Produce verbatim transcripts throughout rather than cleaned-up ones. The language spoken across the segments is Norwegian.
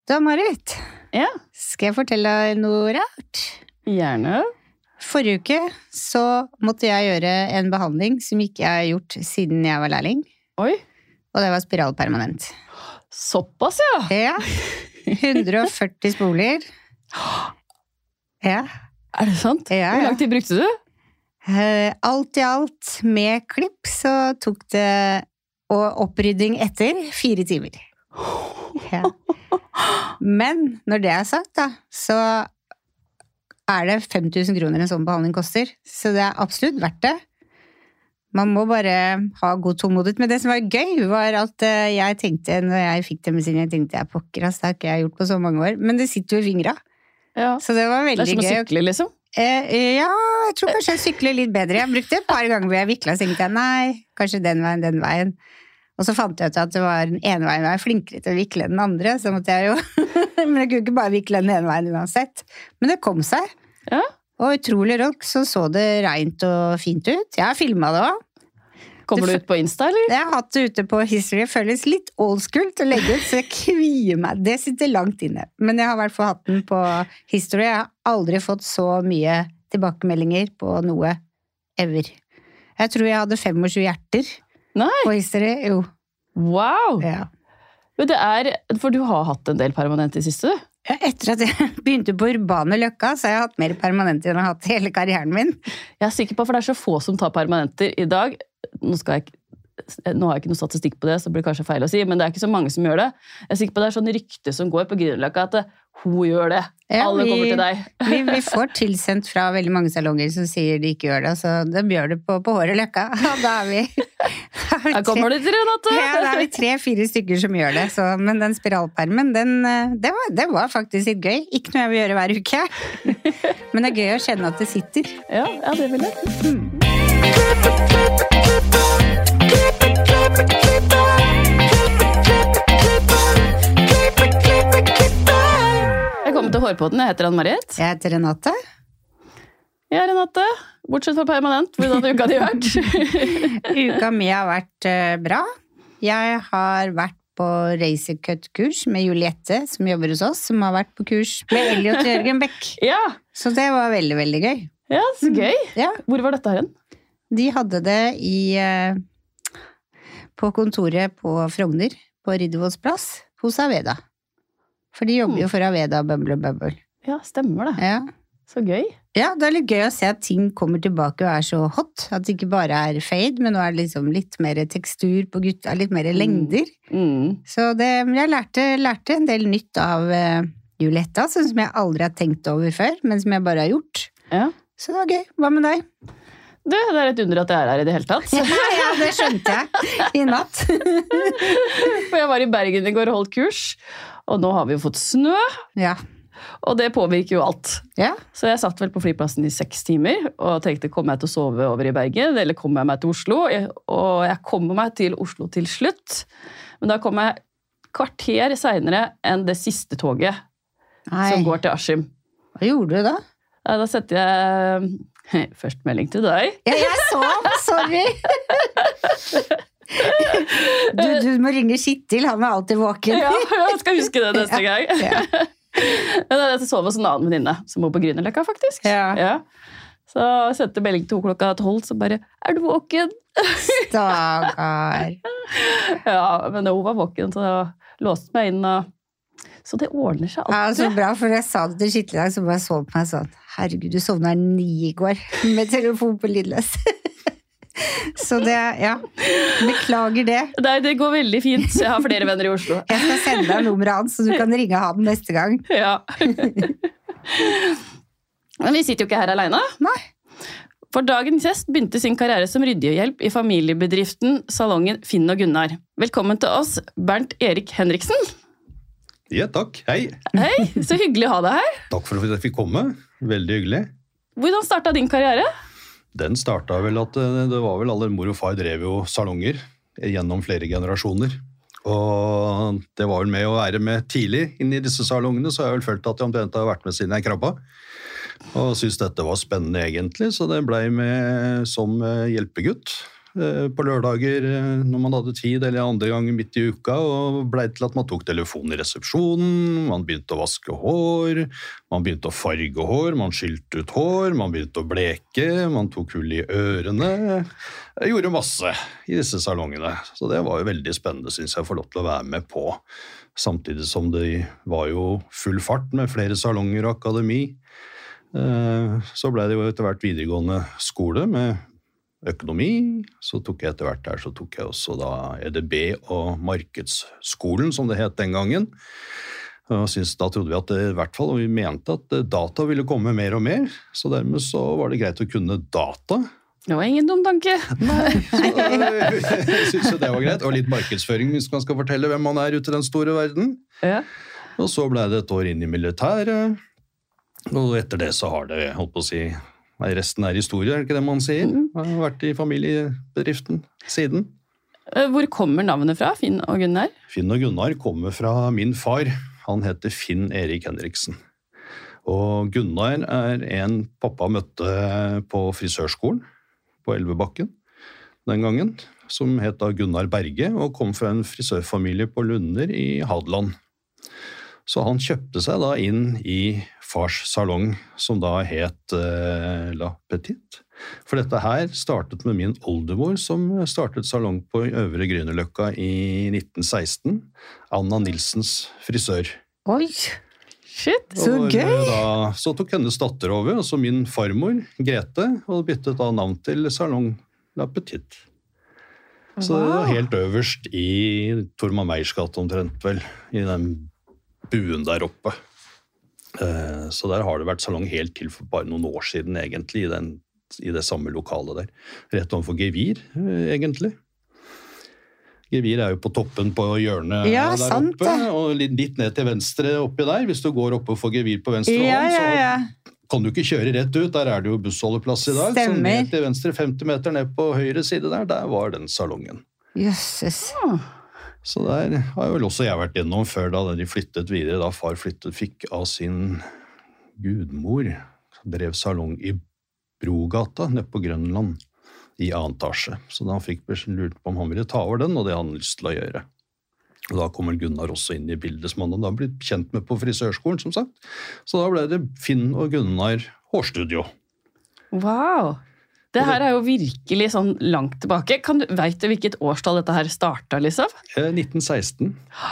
Da, Marit, Ja. skal jeg fortelle deg noe rart? Gjerne. Forrige uke så måtte jeg gjøre en behandling som ikke jeg har gjort siden jeg var lærling. Oi. Og det var spiralpermanent. Såpass, ja. Ja, hundre og førti spoler. Ja. Er det sant? Ja, ja. Hvor lang tid brukte du? Eh, Alt i alt, med klipp, så tok det, og opprydding etter, fire timer. Ja. Men når det er sagt da, så er det fem tusen kroner en sånn behandling koster. Så det er absolutt verdt det. Man må bare ha god tålmodighet. Men det som var gøy var at eh, jeg tenkte, når jeg fikk det med sin, jeg tenkte jeg pokker, ass, det har ikke jeg gjort på så mange år. Men det sitter jo i fingra. Ja. Så det var veldig Det er som å gøy. sykle, liksom. Eh, ja, jeg tror kanskje jeg sykler litt bedre. Jeg brukte et par ganger hvor jeg vikla, så tenkte jeg, nei, kanskje den veien, den veien. Og så fant jeg ut at det var den ene veien jeg var flinkere til å vikle den andre, så måtte jeg jo, men jeg kunne ikke bare vikle den ene veien uansett. Men det kom seg. Ja. Og utrolig rock, så så det rent og fint ut. Jeg har filmet det også. Kommer du ut på Insta, eller? Jeg har hatt det ute på History, føles litt old school til å legge ut, så jeg kvier meg. Det sitter langt inne. Men jeg har i hvert fall hatt den på History. Jeg har aldri fått så mye tilbakemeldinger på noe ever. Jeg tror jeg hadde tjuefem hjerter Nei. på History. Jo. Wow. Ja. Men det er, for du har hatt en del permanent i siste, du? Ja, etter at jeg begynte på Urbane Løkka, så har jeg hatt mer permanent enn jeg har hatt hele karrieren min. Jeg er sikker på, for det er så få som tar permanenter i dag. Nå, skal jeg, nå har jeg ikke noe statistikk på det, så det blir kanskje feil å si, men det er ikke så mange som gjør det. Jeg er sikker på det er sånn rykte som går på Grünerløkka at hun gjør det. Ja, Alle vi, kommer til deg. vi, vi får tilsendt fra veldig mange salonger som sier de ikke gjør det, så de gjør det på, på Håret Løkka. Og da er vi... Da er vi Her kommer tre- det til, Renate! Ja, da er vi tre-fire stykker som gjør det, så, men den spiralpermen, den, det, var, det var faktisk litt gøy. Ikke noe jeg vil gjøre hver uke. Men det er gøy å kjenne at det sitter. Ja, ja, det vil jeg. Mm. Velkommen til Hårpodden, jeg heter Ann-Marit. Jeg heter Renate. Ja, Renate. Bortsett fra permanent, hvordan har uka di vært? Uka mi har vært eh, bra. Jeg har vært på Racercut-kurs med Juliette, som jobber hos oss, som har vært på kurs med Elliot og Jørgen Beck. Ja, Så det var veldig, veldig gøy. ja, så gøy. Ja, Hvor var dette her hen? de hadde det i, eh, på kontoret på Frogner, på Riddervolds plass, hos Aveda. For de jobber jo for Aveda, Bubble og Bubble. Ja, stemmer det. Ja. Så gøy. Ja, det er litt gøy å se at ting kommer tilbake og er så hot, at det ikke bare er fade, men nå er det liksom litt mer tekstur på gutta, litt mer lengder. Mm. Så det, jeg lærte, lærte en del nytt av uh, Julietta, sånn som jeg aldri har tenkt over før, men som jeg bare har gjort. Ja. Så det var gøy. Hva med deg? Du, det er et under at jeg er her i det hele tatt. Ja, det skjønte jeg i natt. For jeg var i Bergen i går og holdt kurs, og nå har vi jo fått snø, Ja. og det påvirker jo alt. Ja. Så jeg satt vel på flyplassen i seks timer, og tenkte, kommer jeg til å sove over i Bergen, eller kommer jeg meg til Oslo? Og jeg kommer meg til Oslo til slutt, men da kommer jeg kvarter senere enn det siste toget Nei. som går til Askim. Hva gjorde du da? Ja, Da setter jeg først melding til deg. Ja, jeg sov, sorry. Du, du må ringe Kittil, han er alltid våken. Ja, jeg skal huske det neste gang. Ja. Men jeg sov hos en annen venninne som bor på Grünerløkka, faktisk. Ja. Så jeg sendte melding til henne klokka tolv, så bare, er du våken? Stakkar. Ja, men hun var våken, så jeg låste meg inn, og så det ordner seg Ja, alltid. så bra, for jeg sa det til Kittil i dag, så bare så på meg sånn, herregud, du sovna ni i går, med telefon på lydløs. Så det, ja, beklager det. Nei, det går veldig fint. Jeg har flere venner i Oslo. Jeg skal sende deg nummeret hans, så du kan ringe han neste gang. Ja. Men vi sitter jo ikke her alene. Nei. For dagens gjest begynte sin karriere som ryddehjelp i familiebedriften Salongen Finn og Gunnar. Velkommen til oss, Bernt Erik Henriksen. Ja, takk. Hei. Hei, så hyggelig å ha deg her. Takk for at jeg fikk komme. Veldig hyggelig. Hvordan startet din karriere? Den startet vel at det var vel alle mor og far drev jo salonger gjennom flere generasjoner. Og det var vel med å være med tidlig inn i disse salongene, så har jeg vel følt at jeg omtrent har vært med siden jeg krabba. Og syntes dette var spennende egentlig, så det ble med som hjelpegutt. på lørdager når man hadde tid, eller andre ganger midt i uka, og ble til at man tok telefonen i resepsjonen, man begynte å vaske hår, man begynte å farge hår, man skylte ut hår, man begynte å bleke, man tok hull i ørene. Jeg gjorde masse i disse salongene, så det var jo veldig spennende, synes jeg, å få lov til å være med på. Samtidig som det var jo full fart med flere salonger og akademi. Så ble det jo etter hvert videregående skole med økonomi, så tok jeg etter hvert der, så tok jeg også da E D B og markedsskolen, som det het den gangen. Og synes, da trodde vi at det, i hvert fall, og vi mente at data ville komme mer og mer, så dermed så var det greit å kunne data. Det var ingen dum tanke. Nei, så jeg synes jo det var greit, og litt markedsføring hvis man skal fortelle hvem man er ute i den store verden. Ja. Og så ble det et år inn i militæret, og etter det så har det, holdt på å si, nei, resten er historie, er det ikke det man sier? Jeg har vært i familiebedriften siden. Hvor kommer navnet fra, Finn og Gunnar? Finn og Gunnar kommer fra min far. Han heter Finn Erik Henriksen. Og Gunnar er en pappa møtte på frisørskolen på Elvebakken den gangen, som het da Gunnar Berge, og kom fra en frisørfamilie på Lunder i Hadeland. Så han kjøpte seg da inn i fars salong, som da het eh, La Petite. For dette her startet med min oldemor, som startet salong på Øvre Grünerløkka i nitten seksten. Anna Nilsens frisør. Oi, shit, så og, gøy! Da, så tok hennes datter over, og så min farmor, Grete, og byttet da navn til salong La Petite. Så det var helt øverst i Torma Meyers gate omtrent vel, i den buen der oppe. Så der har det vært salong helt til for bare noen år siden egentlig, i, den, i det samme lokalet der. Rett overfor Gevir, egentlig. Gevir er jo på toppen på hjørnet ja, der sant, oppe, og litt, litt ned til venstre oppi der. Hvis du går oppe for Gevir på venstre ja, hånd, så ja, ja. kan du ikke kjøre rett ut. Der er det jo bussholdeplass i dag. Stemmer. Så ned til venstre femti meter ned på høyre side der, der var den salongen. Jøsses. Så der har vel også jeg vært gjennom før da de flyttet videre, da far flyttet, fikk av sin gudmor, drev salong i Brogata, nede på Grønland, i annen etasje. Så da fikk vi lurt på om han ville ta over den, og det hadde han lyst til å gjøre. Og da kommer Gunnar også inn i bildet, som han da blitt kjent med på frisørskolen, som sagt. Så da ble det Finn og Gunnar hårstudio. Wow! Det her er jo virkelig sånn langt tilbake. Kan du, vet du hvilket årstall dette her startet, liksom? nitten seksten.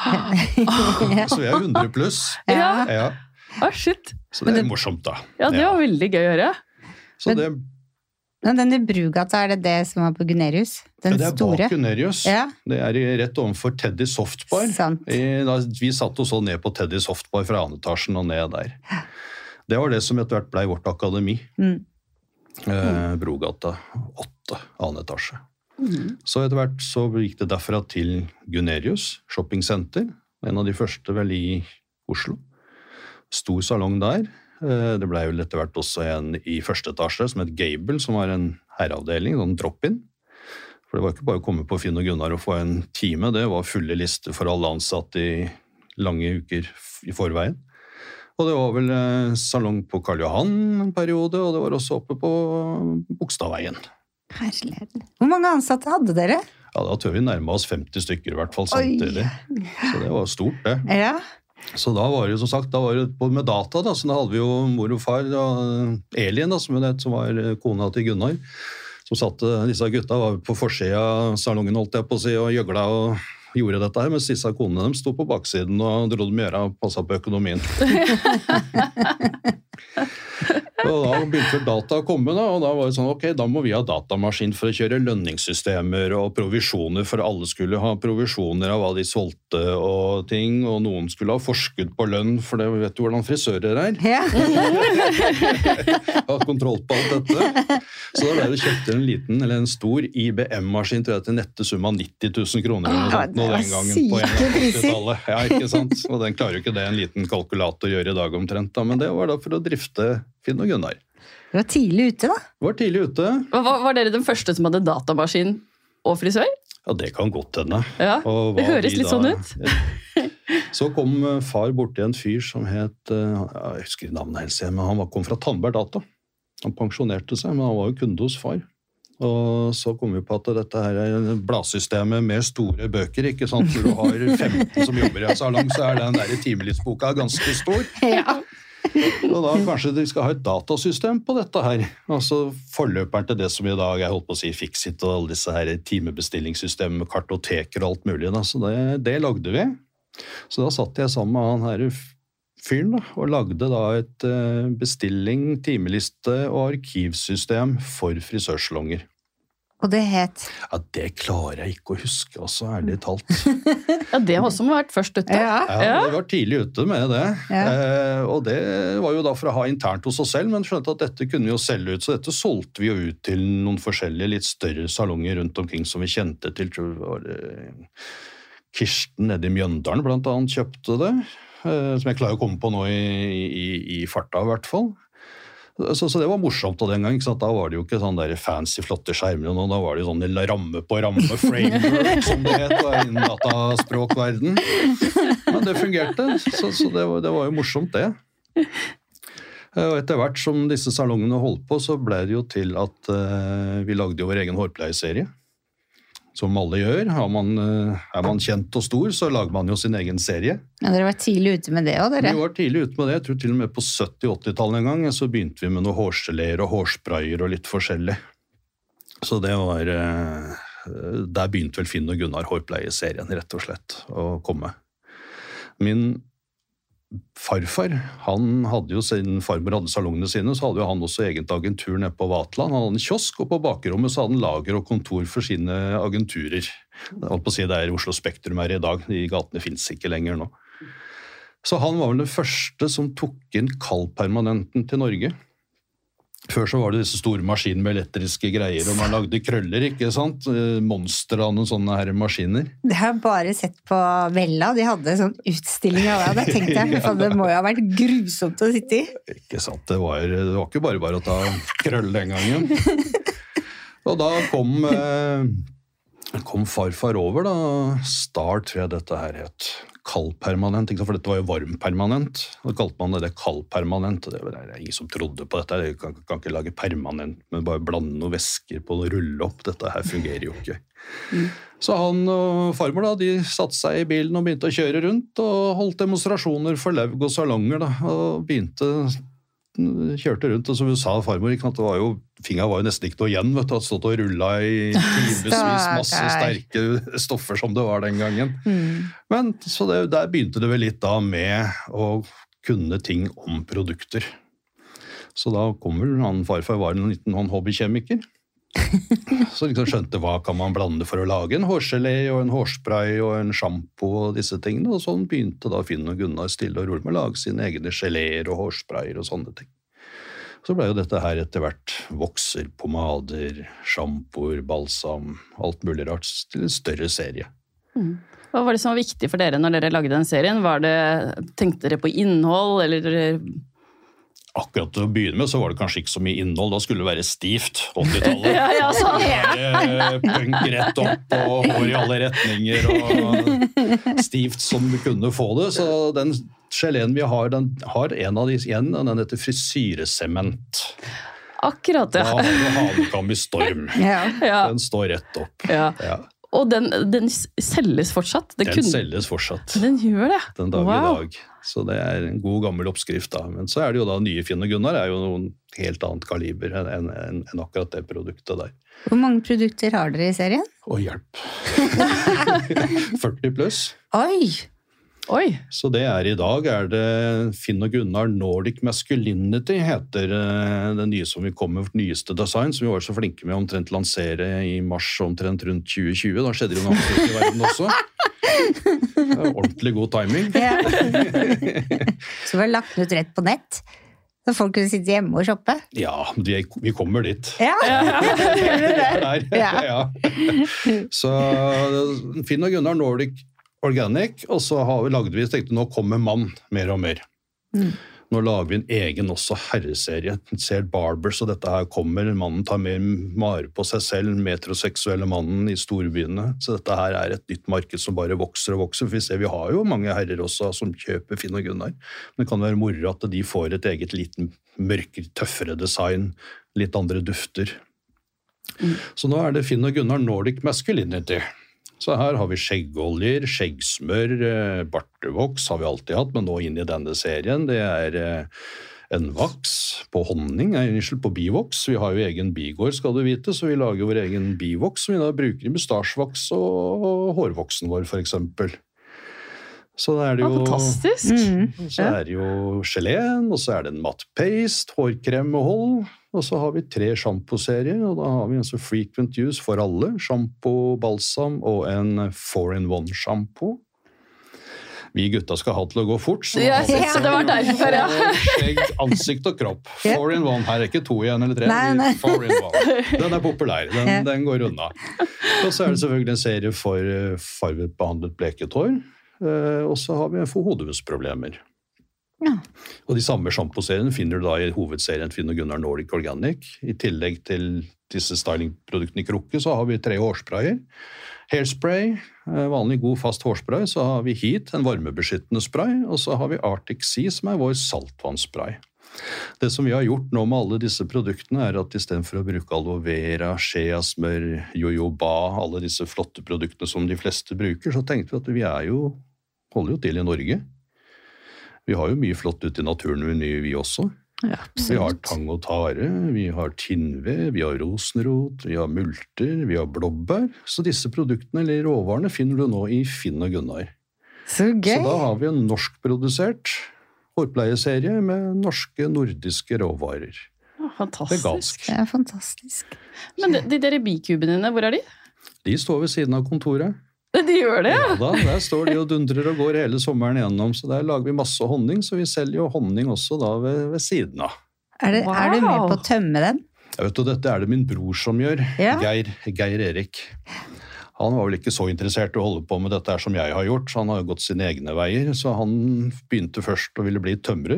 Så vi er hundre pluss. Ja. Ja. Ah, shit. Så det er morsomt da. Ja, det var veldig gøy å gjøre. Så det, Men den i Brugata, er det det som var på Gunerius? Den det er store? bak Gunerius. Ja. Det er rett overfor Teddy Softbar. Sant. I, da, vi satt oss så ned på Teddy Softbar fra annen etasjen og ned der. Det var det som etter hvert ble vårt akademi. Mm. Eh, Brogata åtte, annen etasje. Mm. Så etter hvert så gikk det derfra til Gunerius shoppingcenter, en av de første vel i Oslo. Stor salong der. Eh, det ble jo etter hvert også en i første etasje som het Gable, som var en herreavdeling, sånn drop-in. For det var ikke bare å komme på Finn og Gunnar og få en time, det var fulle lister for alle ansatte i lange uker i forveien. Og det var vel eh, salong på Karl Johan en periode, og det var også oppe på Bogstadveien. Herlighet. Hvor mange ansatte hadde dere? Ja, da tør vi nærme oss femti stykker i hvert fall samtidig. Oi. Så det var stort, det. Ja. Så da var det jo som sagt, da var det både med data, da, så da hadde vi jo mor og far, og Elin, da, som, det, som var kona til Gunnar, som satt, disse gutta var på forsida av salongen, holdt jeg på å si, og gjøgla og gjorde dette her, mens disse konene dem stod på baksiden og dro dem gjøre og passet på økonomien. Og da begynte data å komme, da, og da var det sånn, ok, da må vi ha datamaskin for å kjøre lønningssystemer og provisjoner, for alle skulle ha provisjoner av hva de solgte og ting, og noen skulle ha forskudd på lønn, for det vet du hvordan frisører er. Ja. Ha kontroll på alt dette. Så da ble det kjøpt en liten, eller en stor I B M-maskin, tror jeg, til nette sum av nitti tusen kroner, eller noe sånt, nå den gangen på åttitallet. Ja, ikke sant? Og den klarer jo ikke det en liten kalkulator gjør i dag omtrent, da, men det var da for å drifte Finn og Gunnar. Du var tidlig ute, da. Var tidlig ute. Var, var dere den første som hadde datamaskin og frisør? Ja, det kan godt hende. Ja, Og det hva høres de litt da- sånn ut. Så kom far bort til en fyr som het, jeg husker navnet helt, men han kom fra Tandberg Data. Han pensjonerte seg, men han var jo kunde hos far Og så kom vi på at dette her er bladsystemet med store bøker, ikke sant? Når du har femten som jobber i en salong, så er den der timelitsboka ganske stor. Ja. Og da kanskje de skal ha et datasystem på dette her. Altså forløperen til det som i dag er holdt på å si Fixit og alle disse her timebestillingssystemer med kartoteker og alt mulig. Da. Så det, det lagde vi. Så da satt jeg sammen med han her fyren da, og lagde da et bestilling, timeliste og arkivsystem for frisørsalonger. Og det het? Ja, det klarer jeg ikke å huske, altså, ærlig talt. Ja, det har også vært først ute. Ja. Ja, det var tidlig ute med det. Ja. Eh, og det var jo da for å ha internt hos oss selv, men skjønte at dette kunne vi jo selge ut, så dette solgte vi jo ut til noen forskjellige litt større salonger rundt omkring som vi kjente til, tror jeg var det Kirsten nede i Mjøndalen blant annet kjøpte det. Som jeg klarer å komme på nå i, i, i farta i hvert fall. Så, så det var morsomt den gang, ikke sant? Da var det jo ikke sånn der fancy, flotte skjermer, og da var det jo sånn ramme på ramme framework, som det het, innen dataspråkverden. Men det fungerte, så, så det, var, det var jo morsomt det. Og etter hvert som disse salongene holdt på, så ble det jo til at uh, vi lagde jo vår egen hårpleieserie. Som alle gjør. Er man, er man kjent og stor, så lager man jo sin egen serie. Ja, dere var tidlig ute med det også, dere? Vi var tidlig ute med det. Jeg tror til og med på sytti-åtti-tallet en gang, så begynte vi med noen hårgeleer og hårsprayer og litt forskjellig. Så det var... Der begynte vel Finn og Gunnar hårpleieserien, rett og slett, å komme. Min farfar, han hadde jo, siden farmor hadde salongene sine, så hadde jo han også egent agentur nede på Vatland. Han hadde en kiosk, og på bakrommet så hadde han lager og kontor for sine agenturer. Jeg holdt på å si det er Oslo Spektrum her i dag, de gatene finnes ikke lenger nå. Så han var vel den første som tok inn kaldpermanenten til Norge. Før så var det disse store maskiner med elektriske greier, og man lagde krøller, ikke sant? Monster av noen sånne her maskiner. Det har jeg bare sett på Vella, de hadde sånn utstilling av det. Da tenkte jeg, for det må jo ha vært grusomt å sitte i. Ikke sant, det var, det var ikke bare bare å ta krøll den gangen. Og da kom, kom farfar over da, Star tror jeg dette her het. Kaldpermanent, for dette var jo varmpermanent. Da kalte man det kaldpermanent, og det var ingen som trodde på dette. Jeg kan, kan ikke lage permanent, men bare blande noen væsker på og rulle opp. Dette her fungerer jo ikke. Mm. Så han og farmor da, de satte seg i bilen og begynte å kjøre rundt og holdt demonstrasjoner for laug og salonger da, og begynte kjørte rundt, og som du sa, farmor, ikke sant, det var jo, fingeren var jo nesten ikke noe igjen, vet du, at stått og rullet i timevis masse sterke stoffer som det var den gangen. Mm. Men så det, der begynte det vel litt da med å kunne ting om produkter. Så da kom vel han farfar var en liten hobbykjemiker. Så liksom skjønte hva kan man blande for å lage en hårgelé og en hårspray og en shampoo og disse tingene, og sånn begynte da Finn og Gunnar stille og rolig med å lage sine egne geléer og hårsprayer og sånne ting. Så ble jo dette her etter hvert vokser, pomader, shampooer, balsam, alt mulig rart til en større serie. Mm. Hva var det som var viktig for dere når dere lagde den serien? Var det, tenkte dere på innhold, eller... Akkurat til å begynne med så var det kanskje ikke så mye innhold, da skulle det være stivt, åttitallet. Ja, ja, sånn. Være punk rett opp og hår i alle retninger og stivt som vi kunne få det. Så den geleen vi har, den har en av de igjen, og den heter frisyresement. Akkurat, ja. Da har du havekam i storm. Ja. Den står rett opp. Ja. Ja. Og den, den selges fortsatt? Det den kunne... selges fortsatt. Den gjør det? Den dag wow. i dag. Så det er en god gammel oppskrift da. Men så er det jo da nye Finn og Gunnar er jo noen helt annet kaliber enn en, en akkurat det produktet der. Hvor mange produkter har dere i serien? Å, hjelp. førti pluss. Oi! Oi! Så det er i dag er det Finn og Gunnar Nordic Masculinity heter det nye som vi kom med vårt nyeste design, som vi var så flinke med å omtrent lansere i mars omtrent rundt tjue tjue. Da skjedde det jo noe annet i verden også. Ordentlig god timing. Ja. Så vi har lagt ut rett på nett, så folk kunne sitte hjemme og shoppe. Ja, de, vi kommer dit. Ja, ja. ja. ja. Så Finn og Gunnar Nordic Organic, og så har vi lagde vi, tenkte nå kommer mann mer og mer. Mm. Nå lager vi en egen også herreserie, ser Barbers, og dette her kommer, mannen tar mer mare på seg selv, metroseksuelle mannen i storbyene, så dette her er et nytt marked som bare vokser og vokser, for vi ser vi har jo mange herrer også som kjøper Finn og Gunnar, men det kan være moro at de får et eget liten mørkere, tøffere design, litt andre dufter. Mm. Så nå er det Finn og Gunnar Nordic Masculinity. Så her har vi skjeggoljer, skjeggsmør, bartevoks har vi alltid hatt, men nå inn i denne serien. Det er en vaks på honning, nei, unnskyld, på bivoks. Vi har jo egen bigård, skal du vite, så vi lager vår egen bivoks, som vi da bruker i mustasjevaks og hårvoksen vår, for eksempel. Så det er det jo, fantastisk. Mm. så er det jo geleen, og så er det en matt paste, hårkrem og hold, og så har vi tre shampoo-serier, og da har vi en så frequent use for alle, shampoo, balsam og en four in one shampoo. Vi gutta skal ha til å gå fort, så, Jeg synes det var derfor, ja. skjegg, ansikt og kropp. Four in one, her er ikke to igjen eller tre, Nei, nei. four in one. Den er populær, den, Ja. den går unna. Og så er det selvfølgelig en serie for eh, farvet behandlet bleket hår, eh, og så har vi en for hodehusproblemer. Ja. Og de samme shampoo-seriene finner du da i hovedserien Finn og Gunnar Nordic Organic. I tillegg til disse stylingproduktene i krukke, så har vi tre hårsprayer. Hairspray, vanlig god fast hårspray, så har vi Heat, en varmebeskyttende spray, og så har vi Arctic Sea, som er vår saltvannsspray. Det som vi har gjort nå med alle disse produktene, er at i stedet for å bruke aloe vera, shea-smør, jojoba, alle disse flotte produktene som de fleste bruker, så tenkte vi at vi er jo, holder jo til i Norge. Vi har jo mye flott ute i naturen, vi også. Ja, Vi har tang og tare, vi har tinnved, vi har rosenrot, vi har multer, vi har blåbær. Så disse produktene eller råvarene finner du nå i Finn og Gunnar. Så gøy. Så da har vi en norskprodusert hårpleieserie med norske, nordiske råvarer. Ja, fantastisk. Vegansk. Det er fantastisk. Men de, de der bikubene dine, hvor er de? De står ved siden av kontoret. De gjør det, ja. Ja da, der står de og dundrer og går hele sommeren igjennom, så der lager vi masse honning, så vi selger jo honning også da ved, ved siden av. Er, det, er du med Wow. på å tømme den? Jeg vet du, dette er det min bror som gjør, Ja. Geir, Geir Erik. Han var vel ikke så interessert i å holde på med dette her som jeg har gjort, så han har jo gått sine egne veier, så han begynte først å ville bli tømrer,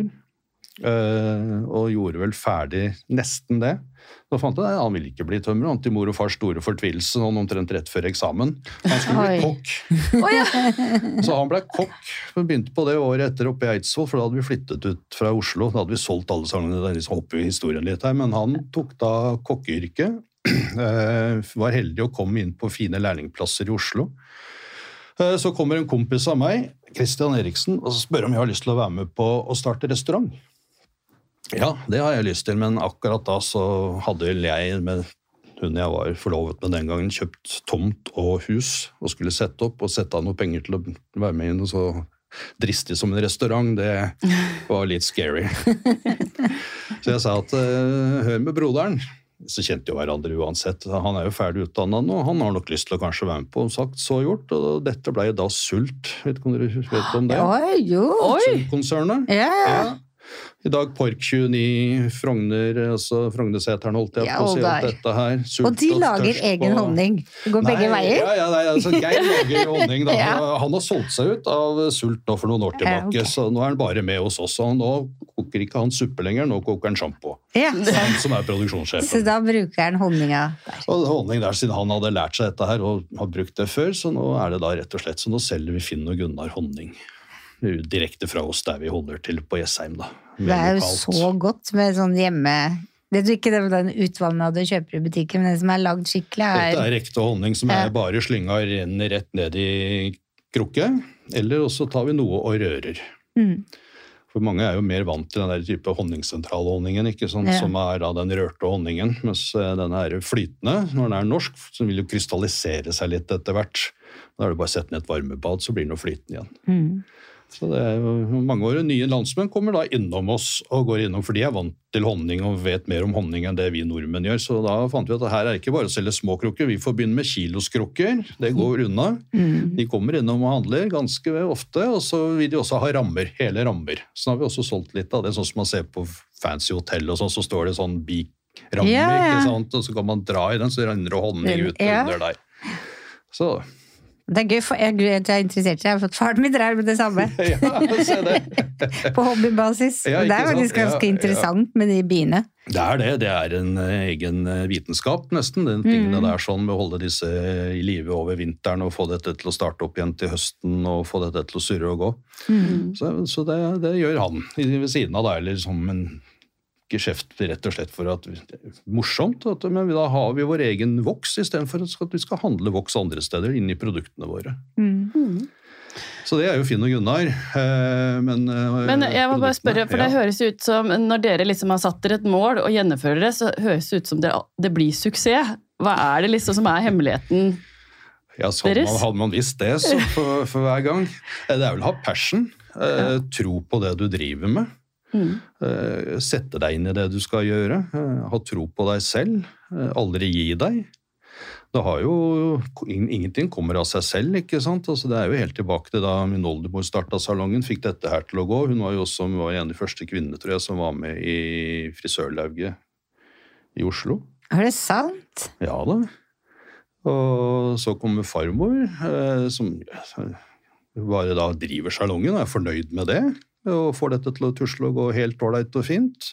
øh, og gjorde vel ferdig nesten det. Da fant jeg at han ville ikke bli tømrer, han til mor og fars store fortvilelse, han omtrent rett før eksamen. Han skulle bli Oi. kokk. Å, ja. Så han ble kokk, vi begynte på det året etter oppe i Eidsvoll, for da hadde vi flyttet ut fra Oslo, da hadde vi solgt alle sangene, der liksom hopper vi historien litt her, men han tok da kokkeyrket, var heldig å komme inn på fine lærlingplasser i Oslo. Så kommer en kompis av meg, Christian Eriksen, og spør om jeg har lyst til å være med på å starte restaurant. Ja, det har jeg lyst til, men akkurat da så hadde jeg med hun jeg var forlovet med den gangen kjøpt tomt og hus og skulle sette opp og sette av noe penger til å være med inn, og så dristig som en restaurant, det var litt scary. Så jeg sa at hør med broderen, så kjente jo hverandre uansett, han er jo ferdig utdannet nå, han har nok lyst til å kanskje være med på, sagt så gjort, og dette ble da Sult, vet ikke om dere vet om det? Oi, jo. Oi. Sult-konsernet. Ja, ja. Ja. I dag Pork tjueni, Frogner, altså Frognerseteren holdt jeg Ja, på å si og alt der. dette her. Sult Og de lager tørst egen og- honning. Det går begge Nei, veier. Ja, ja, nei, altså Geir lager honning da. Ja. Han har solgt seg ut av Sult nå for noen år tilbake, Ja, ok. så nå er han bare med hos oss. Og nå koker ikke han suppe lenger, nå koker han shampoo. Ja, Han som er så produksjonssjefen. da bruker han honninga der. Og honning der, siden han hadde lært seg dette her og har brukt det før, så nå er det da rett og slett, så nå selger vi Finn og Gunnar honning. Direkte fra oss der vi holder til på Jessheim da. Det er jo så godt med sånn hjemme... Det er ikke den utvannet du kjøper i butikken, men den som er lagd skikkelig Dette er... er ekte honning som Ja. er bare slynga renner rett ned i krukke, eller også tar vi noe og rører. Mm. For mange er jo mer vant til den der type honningsentralhonningen, ikke sant? Ja. Som er da den rørte honningen, mens eh, den er flytende. Når den er norsk, så vil jo krystallisere seg litt etter hvert. Da er det bare å sette ned et varmebad, så blir den jo flytende igjen. Mm. Så det er jo mange år nye landsmenn kommer da innom oss og går innom, for de er vant til honning og vet mer om honning enn det vi nordmenn gjør. Så da fant vi at det her er ikke bare å selge små krukker, vi får begynne med kiloskrukker, det går unna. Mm. De kommer innom og handler ganske ofte, og så vil de også ha rammer, hele rammer. Så har vi også solgt litt av det, sånn som man ser på fancy hotell og sånn, så står det sånn bikrammer, Ja, ja. ikke sant? Og så kan man dra i den, så renner det honning ut Ja. under der. Så, Det er gøy, for jeg jeg er interessert. Jeg har fått faren min drar med det samme. ja, se det. På hobbybasis. Ja, det ikke er faktisk sant? Ja, ganske ja. interessant med de biene. Det er det, det er en eh, egen eh, vitenskap nesten, den Mm. tingene der sånn med å holde disse i live over vinteren og få dette til å starte opp igjen til høsten og få dette til å surre og gå. Mm. Så, så det, det gjør han i- ved siden av det, eller som en geskjeft rett og slett for at morsomt, at, men da har vi vår egen voks i stedet for at vi skal handle voks andre steder inn i produktene våre. Mm. Så det er jo Finn og Gunnar. Men, men jeg må bare spørre, for det ja. høres ut som, når dere liksom har satt dere et mål og gjennomfører det, så høres det ut som det, det blir suksess. Hva er det liksom som er hemmeligheten ja, så deres? Man, hadde man visst det så for, for hver gang. Det er vel å ha passion, ja. Tro på det du driver med. Mm. Sette deg inn i det du skal gjøre, ha tro på deg selv, aldri gi deg. Det har jo, ingenting kommer av seg selv, ikke sant? Altså, det er jo helt tilbake til da min oldemor startet salongen, fikk dette her til å gå. Hun var jo også var en av de første kvinnene, tror jeg, som var med i frisørlauget i Oslo. Er det sant? Ja da. Og så kommer farmor, som bare da driver salongen og er fornøyd med det. Og får dette til å tusle og gå helt ålreit og fint.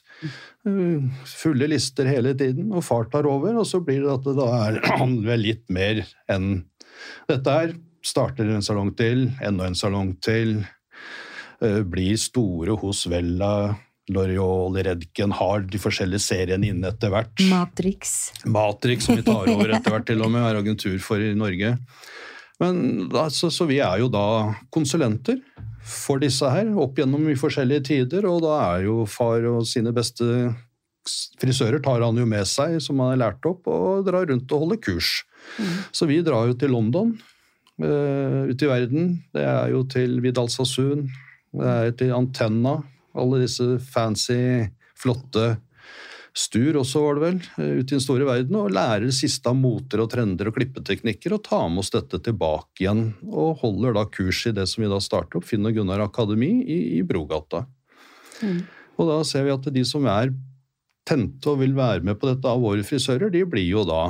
Fulle lister hele tiden, og far tar over, og så blir det at det da er handler litt mer enn dette her. Starter en salong til, enda en salong til, blir store hos Vella, L'Oreal, Redken, har de forskjellige seriene inne etter hvert. Matrix. Matrix, som vi tar over etter hvert til og med, er agentur for i Norge. Men altså, så vi er jo da konsulenter for disse her, opp gjennom i forskjellige tider, og da er jo far og sine beste frisører tar han jo med seg, som han har lært opp, og drar rundt og holder kurs. Mm. Så vi drar jo til London, uh, ut i verden. Det er jo til Vidal Sassoon, det er til Antenna, alle disse fancy, flotte Stur også var det vel, ut i den store verden, og lærer siste av moter og trender og klippeteknikker, og tar med oss dette tilbake igjen, og holder da kurs i det som vi da starter opp, Finn og Gunnar Akademi i, i Brogata. Mm. Og da ser vi at de som er tente og vil være med på dette av våre frisører, de blir jo da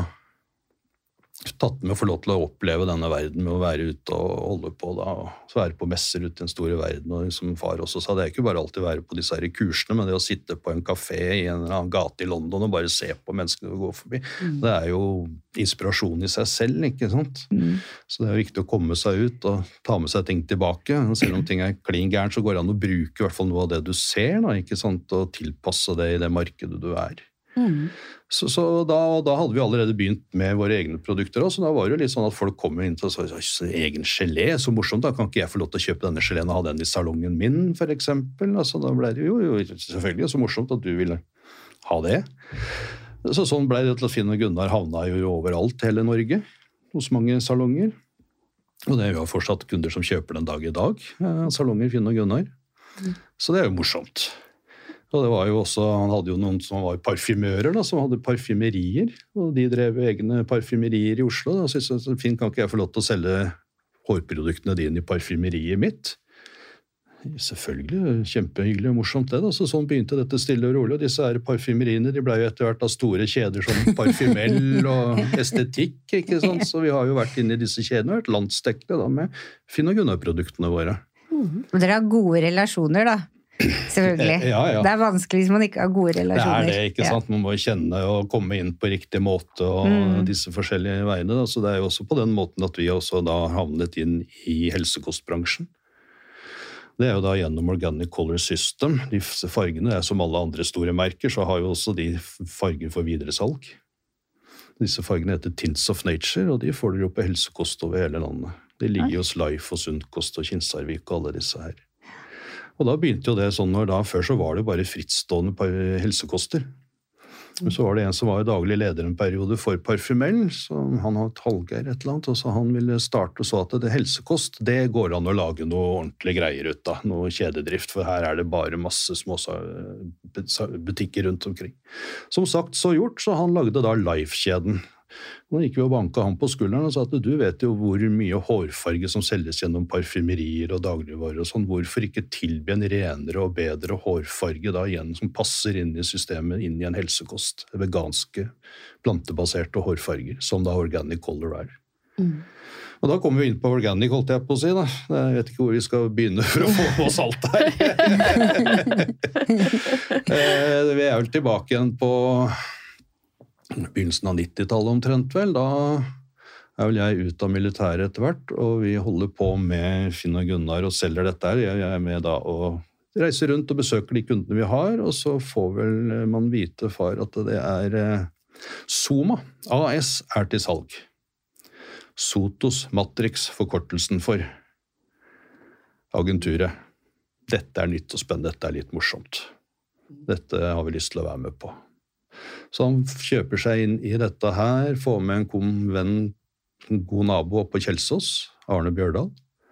tatt med å få lov til å oppleve denne verden med å være ute og holde på da, og være på messer ute i den store verden, og som far også sa, det er ikke bare alltid være på disse her kursene, men det å sitte på en kafé i en eller annen gate i London og bare se på menneskene gå forbi, mm. det er jo inspirasjon i seg selv, ikke sant? Mm. Så det er viktig å komme seg ut og ta med seg ting tilbake, selv om ting er klin gærent, så går det an å bruke i hvert fall noe av det du ser, da, ikke sant? Og tilpasse det i det markedet du er. Mm. Så, så da, da hadde vi allerede begynt med våre egne produkter også, så da var det jo litt sånn at folk kom inn til og sa, egen gelé, så morsomt, da kan ikke jeg få lov til å kjøpe denne geleen og ha den i salongen min, for eksempel. Altså, da ble det jo, jo selvfølgelig så morsomt at du ville ha det. Så sånn ble det til at Finn og Gunnar havna jo overalt hele Norge, hos mange salonger. Og det er jo fortsatt kunder som kjøper den dag i dag, salonger Finn og Gunnar. Mm. Så det er jo morsomt. Og det var jo også, han hadde jo noen som var parfymører da, som hadde parfymerier, og de drev egne parfymerier i Oslo. Da syntes jeg, Finn, kan ikke jeg få lov til å selge hårproduktene dine i parfymeriet mitt? Selvfølgelig, kjempehyggelig og morsomt det da, så sånn begynte dette stille og rolig, og disse her parfymeriene, de ble jo etter hvert av store kjeder som Parfymell og Estetikk, ikke sant? Så vi har jo vært inne i disse kjedene, vært landsdekkende da med Finn og Gunnar-produktene våre. Mm. Og dere har gode relasjoner da? Selvfølgelig. Ja, ja. Det er vanskelig hvis man ikke har gode relasjoner. Det er det, ikke sant? Man må kjenne og komme inn på riktig måte og mm. disse forskjellige veiene. Da. Så det er jo også på den måten at vi også da havnet inn i helsekostbransjen. Det er jo da gjennom Organic Color System. De fargene er som alle andre store merker, så har jo også de farger for videresalg. Disse fargene heter Tints of Nature, og de får dere jo på helsekost over hele landet. De ligger hos Life og Sundkost og Kinsarvik og alle disse her. Og da begynte jo det sånn, når da før så var det bare frittstående helsekoster. Men så var det en som var daglig leder en periode for Parfymell, som han hadde Hallgeir et eller annet, og så han ville starte og så at det helsekost, det går an å lage noe ordentlig greier ut da, noe kjededrift, for her er det bare masse små butikker rundt omkring. Som sagt så gjort, så han lagde da Life-kjeden. Nå gikk vi og banket han på skulderen og sa at du vet jo hvor mye hårfarge som selges gjennom parfymerier og dagligvarer og sånn, hvorfor ikke tilby en renere og bedre hårfarge da igjen som passer inn i systemet, inn i en helsekost, veganske, plantebaserte hårfarger, som da Organic Color er. Mm. Og da kommer vi inn på Organic, holdt jeg på å si da. Jeg vet ikke hvor vi skal begynne for å få på oss alt her. Vi er vel tilbake igjen på begynnelsen av nittitallet omtrent vel, da er vel jeg ut av militæret etter hvert, og vi holder på med Finn og Gunnar og selger dette her. Jeg er med da og reiser rundt og besøker de kundene vi har, og så får vel man vite far at det er Soma A S er til salg. Sotos Matrix, forkortelsen for agenturet. Dette er nytt og spennende, dette er litt morsomt. Dette har vi lyst til å være med på. Så han kjøper seg inn i dette her, får med en god venn, en god nabo oppe på Kjelsås, Arne Bjørdal.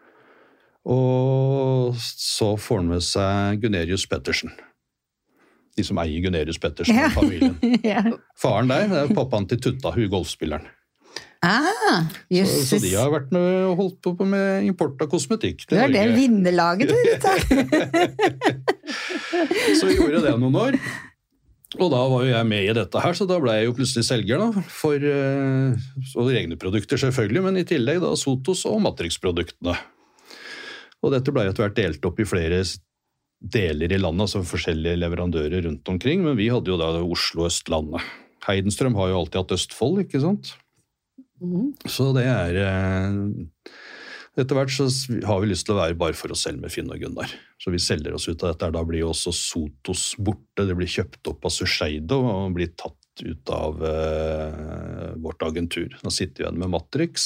Og så får han med seg Gunerius Pettersen. De som eier Gunerius Pettersen og familien. Ja. Faren der, det er pappaen til Tutta, hun golfspilleren. Ah, så, så de har vært med og holdt på med import av kosmetikk. Det er det vinnerlaget, du, dette. Så vi gjorde det noen år. Og da var jo jeg med i dette her, så da ble jeg jo plutselig selger da, for uh, egne produkter selvfølgelig, men i tillegg da Sotos og Matrix-produktene. Og dette ble etter hvert delt opp i flere deler i landet, altså forskjellige leverandører rundt omkring, men vi hadde jo da Oslo og Østlandet. Heidenstrøm har jo alltid hatt Østfold, ikke sant? Mm. Så det er... Uh, etter hvert så har vi lyst til å være bare for oss selv med Finn og Gunnar. Så vi selger oss ut av dette. Da blir jo også Sotos borte. Det blir kjøpt opp av Susheido og blir tatt ut av uh, vårt agentur. Da sitter vi igjen med Matrix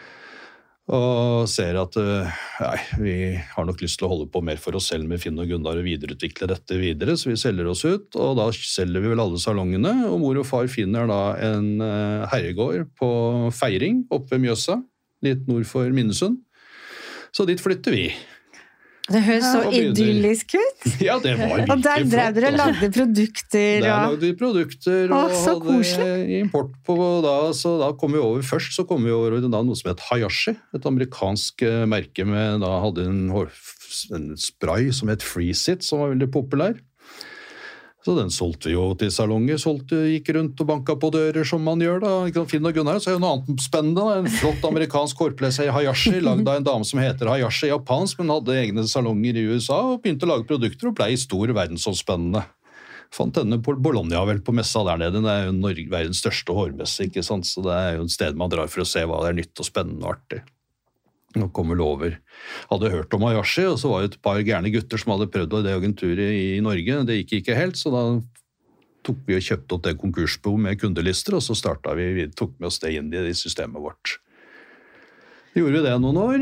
og ser at uh, nei, vi har nok lyst til å holde på mer for oss selv med Finn og Gunnar og videreutvikle dette videre, så vi selger oss ut, og da selger vi vel alle salongene, og mor og far finner da en uh, herregård på Feiring oppe ved Mjøsa, litt nord for Minnesund. Så dit flytter vi. Det høres så ja, idyllisk ut. Ja, det var virkelig flott. Og der drev dere og lagde produkter. Der lagde vi produkter og Åh, hadde import på da, så da kom vi over først, så kom vi over da noe som het Hayashi, et amerikansk merke med, da hadde en, en spray som het Freeze It, som var veldig populær. Så den solgte vi jo til salonger, solgte, gikk rundt og banka på dører som man gjør da. Finn og Gunnar, så er jo noe annet spennende. En flott amerikansk hårplese i Hayashi, lagd av en dame som heter Hayashi japansk, men hadde egne salonger i U S A og begynte å lage produkter og ble stor verdensomspennende. Fant denne på Bologna vel på messa der nede, det er jo Norge, verdens største hårmesse, ikke sant? Så det er jo et sted man drar for å se hva det er nytt og spennende og artig. Nå kom vel over. Hadde hørt om Hayashi, og så var det et par gærne gutter som hadde prøvd det agenturet i Norge. Det gikk ikke helt, så da tok vi og kjøpte opp det konkursbo med kundelister, og så startet vi, vi tok med oss det inn i systemet vårt. Gjorde vi det noen år,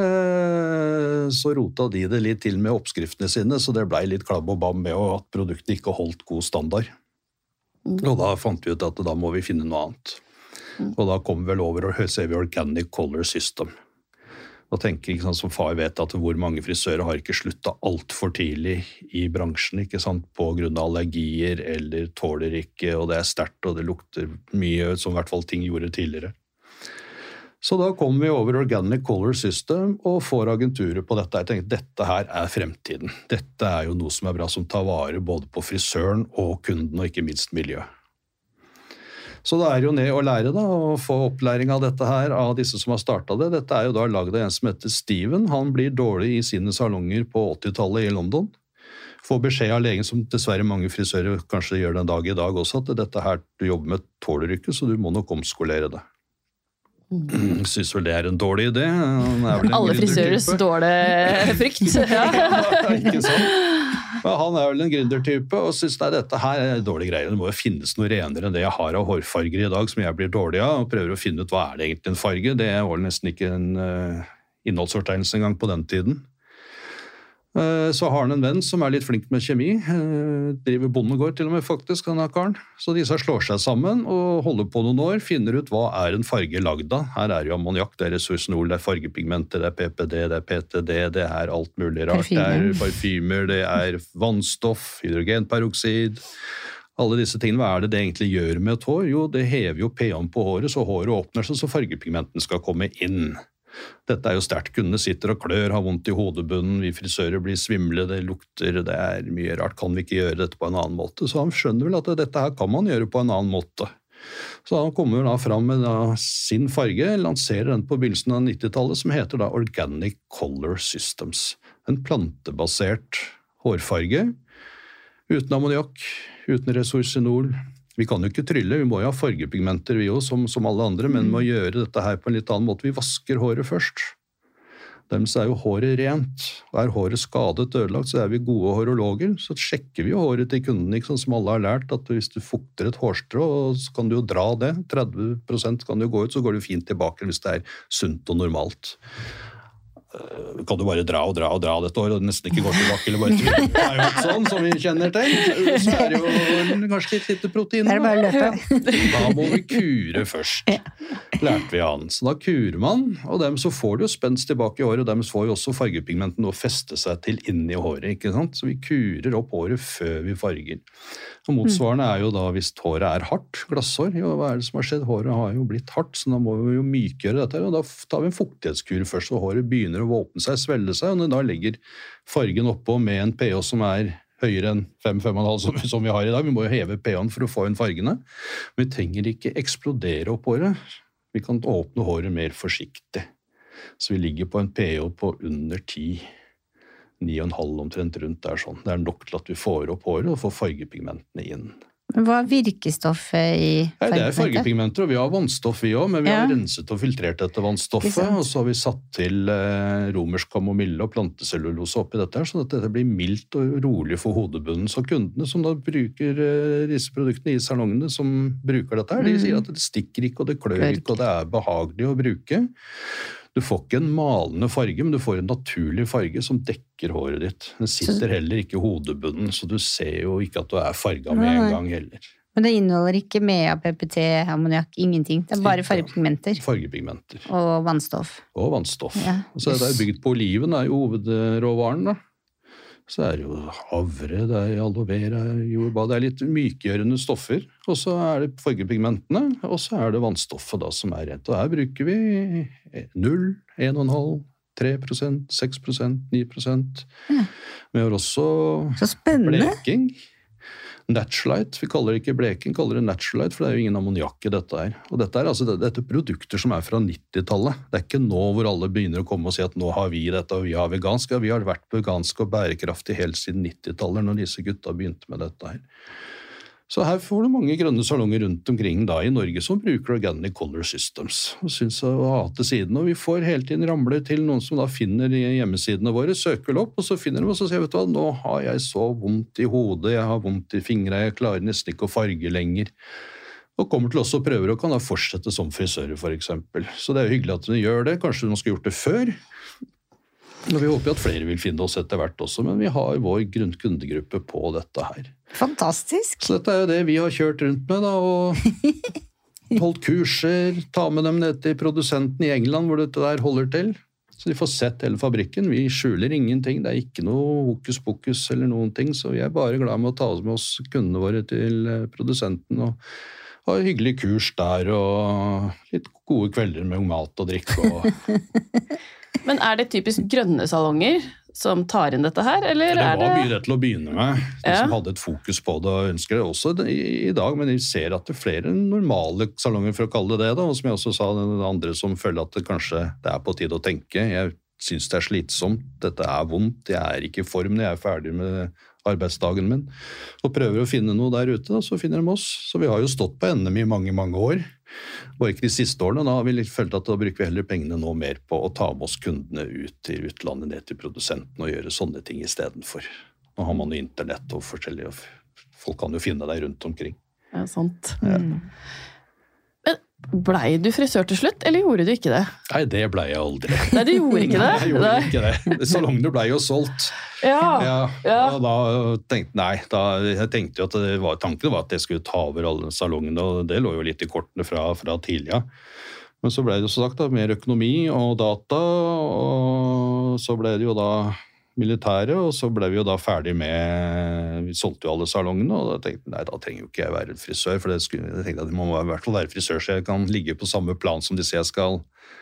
så rota de det litt til med oppskriftene sine, så det ble litt klabb og bam med at produktet ikke holdt god standard. Og da fant vi ut at da må vi finne noe annet. Og da kom vi vel over og ser vi Organic Color System. Og tenker, ikke sant, som far vet at hvor mange frisører har ikke sluttet alt for tidlig i bransjen, ikke sant, på grunn av allergier eller tåler ikke, og det er sterkt og det lukter mye, som i hvert fall ting gjorde tidligere. Så da kom vi over Organic Color System og får agenturet på dette. Jeg tenkte, dette her er fremtiden. Dette er jo noe som er bra, som tar vare både på frisøren og kunden, og ikke minst miljø. Så det er jo ned å lære da, og få opplæring av dette her, av disse som har startet det. Dette er jo da laget av en som heter Steven. Han blir dårlig i sine salonger på åttitallet i London. Får beskjed av legen, som dessverre mange frisører kanskje gjør den dag i dag også, at dette her du jobber med tåler ikke, så du må nok omskolere det. Jeg synes vel det er en dårlig idé. Alle frisørers dårlig frykt. Ja, ikke sant? Han er vel en gründertype og synes nei, dette her er dårlige greier. Det må jo finnes noe renere enn det jeg har av hårfarger i dag, som jeg blir dårlig av, og prøver å finne ut hva er det egentlig en farge. Det var nesten ikke en uh, innholdsfortegnelse engang på den tiden. Uh, så har han en venn som er litt flink med kjemi, uh, driver bondegård til og med faktisk, denne karen. Så disse slår seg sammen og holder på noen år, finner ut hva er en farge lagd av. Her er jo ammoniakk, det er ressursenol, det er fargepigmenter, det er P P D, det er P T D, det er alt mulig rart. Parfymer. Det er parfymer, det er vannstoff, hydrogenperoksid. Alle disse tingene, hva er det det egentlig gjør med et hår? Jo, det hever jo pH-en på håret, så håret åpner seg, så fargepigmenten skal komme inn. Dette er jo sterkt, kundene sitter og klør, har vondt i hodebunnen, vi frisører blir svimle, det lukter, det er mye rart, kan vi ikke gjøre dette på en annen måte? Så han skjønner vel at dette her kan man gjøre på en annen måte. Så han kommer da fram med da sin farge, lanserer den på begynnelsen av nittitallet, som heter da Organic Color Systems. En plantebasert hårfarge, uten ammoniakk, uten ressursenol. Vi kan jo ikke trylle, vi må jo ha fargepigmenter vi også, som, som alle andre, men vi må gjøre dette her på en litt annen måte. Vi vasker håret først. Dem så er jo håret rent, og er håret skadet, ødelagt, så er vi gode horologer, så sjekker vi jo håret til kunden, ikke sånn som alle har lært, at hvis du fukter et hårstrå, så kan du jo dra det, tretti prosent kan du gå ut, så går det fint tilbake hvis det er sunt og normalt. Kan du bare dra og dra og dra dette året, og nesten ikke går tilbake, eller bare tvinne. Det er jo ikke sånn, som vi kjenner til. Så er det jo kanskje litt lite protein. Det er bare å løpe. Da må vi kure først, lærte vi an. Så da kurer man, og dem så får du jo spenst tilbake i håret, og dem får jo også fargepigmenten å feste seg til inni håret, ikke sant? Så vi kurer opp håret før vi farger. Og motsvarende er jo da hvis håret er hardt, glasshår, jo, hva er det som har skjedd? Håret har jo blitt hardt, så da må vi jo mykgjøre dette, og da tar vi en fuktighetskur først, så håret begynner å åpne seg, svelle seg, og når da legger fargen oppå med en pH som er høyere enn fem til fem komma fem som, som vi har i dag, vi må jo heve pH-en for å få inn fargene, men vi trenger ikke eksplodere opp håret, vi kan åpne håret mer forsiktig, så vi ligger på en pH på under ti, ni komma fem omtrent rundt der sånn, det er nok til at vi får opp håret og får fargepigmentene inn. Hva er virkestoffet i fargepigmenter? Det er fargepigmenter, og vi har vannstoff i også, men vi ja. har renset og filtrert dette vannstoffet, og så har vi satt til eh, romersk kamomille og plantecellulose oppi dette her, så at dette blir mildt og rolig for hodebunnen. Så kundene som da bruker eh, disse produktene i salongene, som bruker dette her, de sier at det stikker ikke, og det klør ikke, og det er behagelig å bruke. Du får ikke en malende farge, men du får en naturlig farge som dekker håret ditt. Den sitter heller ikke i hodebunnen, så du ser jo ikke at du er farget med en gang heller. Men det inneholder ikke mea, P P T, ammoniakk, ingenting. Det er bare fargepigmenter. Fargepigmenter. Og vannstoff. Og vannstoff. Ja. Og så er det bygd på oliven, det er jo hovedråvaren da. Så er det jo havre, det er aloe vera, jordbær, det er litt mykgjørende stoffer, og så er det fargepigmentene, og så er det vannstoffet da som er rent. Og her bruker vi null, en komma fem, tre prosent, seks prosent, ni prosent. Ja. Vi har også bleking. Naturalite, vi kaller det ikke bleking, vi kaller det naturalite, for det er jo ingen ammoniakk i dette her. Og dette er altså dette er produkter som er fra nittitallet. Det er ikke nå hvor alle begynner å komme og si at nå har vi dette, og vi har vegansk. Ja, vi har vært vegansk og bærekraftig helt siden nittitallet når disse gutta begynte med dette her. Så her får du mange grønne salonger rundt omkring da i Norge som bruker Organic Color Systems og synes å ha til siden, og vi får hele tiden ramler til noen som da finner hjemmesidene våre, søker opp, og så finner de, og så sier vet du hva, nå har jeg så vondt i hodet, jeg har vondt i fingre, jeg klarer nesten ikke å farge lenger, og kommer til oss og prøver og kan da fortsette som frisører for eksempel. Så det er jo hyggelig at de gjør det, kanskje de skal gjort det før, og vi håper at flere vil finne oss etter hvert også, men vi har vår grunnkundegruppe på dette her. Fantastisk! Så dette er jo det vi har kjørt rundt med da, og holdt kurser, ta med dem ned til produsenten i England hvor dette der holder til. Så de får sett hele fabrikken, vi skjuler ingenting, det er ikke noe hokus pokus eller noen ting, så vi er bare glad med å ta med oss kundene våre til produsenten og ha hyggelig kurs der og litt gode kvelder med mat og drikke og... Men er det typisk grønne salonger som tar inn dette her, eller det er det... var mye rett til å begynne med, de ja. som hadde et fokus på det og ønsker det også i, i dag, men vi ser at det er flere normale salonger for å kalle det det, da, og som jeg også sa, den andre som føler at det kanskje det er på tide å tenke, jeg synes det er slitsomt, dette er vondt, jeg er ikke i form, jeg er ferdig med arbeidsdagen min, og prøver å finne noe der ute, da, så finner de oss, så vi har jo stått på N M i mange, mange år, bare ikke de siste årene, da har vi følt at da bruker vi heller pengene nå mer på å ta med oss kundene ut til utlandet, ned til produsenten og gjøre sånne ting i stedet for. Nå har man jo internett og forskjellige, folk kan jo finne deg rundt omkring. Ja, sant. Ja. Mm. Men blei du frisør til slutt, eller gjorde du ikke det? Nei, det blei jeg aldri. Nei, du gjorde ikke det? Nei, jeg gjorde ikke det. Salongene blei jo solgt. Ja, ja, ja. Og da tenkte, nei, da, jeg tenkte jo at det var, tanken var at jeg skulle ta over alle salongene, og det lå jo litt i kortene fra, fra tidligere. Men så ble det jo så sagt da, mer økonomi og data, og så ble det jo da militære, og så ble vi jo da ferdig med, vi solgte jo alle salongene, og da tenkte jeg, nei, da trenger jo ikke jeg være frisør, for det skulle, jeg tenkte at jeg må i hvert fall være frisør, så jeg kan ligge på samme plan som de sier jeg skal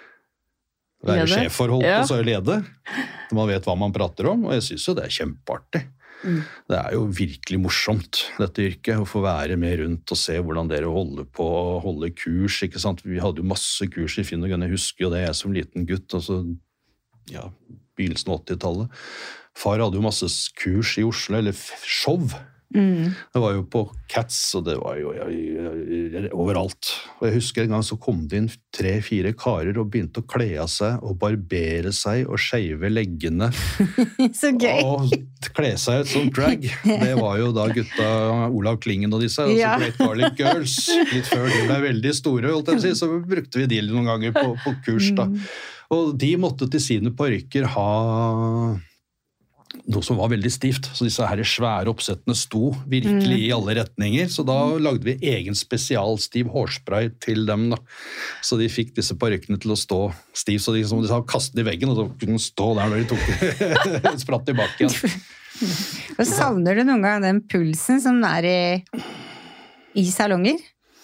være lede. sjefforhold på, Ja. så jeg leder. Man vet hva man prater om, og jeg synes jo det er kjempeartig. Mm. Det er jo virkelig morsomt, dette yrket, å få være med rundt og se hvordan dere holder på å holde kurs, ikke sant? Vi hadde jo masse kurs i Finn og Gunn, jeg husker jo det, jeg som liten gutt, og så, ja, begynnelsen av åttitallet. Far hadde jo masse kurs i Oslo, eller show, Mm. Det var jo på Cats, og det var jo ja, overalt. Og jeg husker en gang så kom det inn tre-fire karer og begynte å kle av seg og barbere seg og skeive leggene. Så gøy! Og kle seg ut som drag. Det var jo da gutta Olav Klingen og disse, og Ja. så Great Garlic Girls. Litt før de ble veldig store, holdt jeg på å si, så brukte vi de noen ganger på, på kurs da. Og de måtte til sine parykker ha noe som var veldig stivt, så disse her svære oppsettene sto virkelig i alle retninger, så da lagde vi egen spesialstiv hårspray til dem da. Så de fikk disse parykkene til å stå stiv, så de, som de sa, kastet i veggen, og så kunne de stå der når de tok spratt tilbake igjen. Og savner du noen gang den pulsen som er i, i salonger?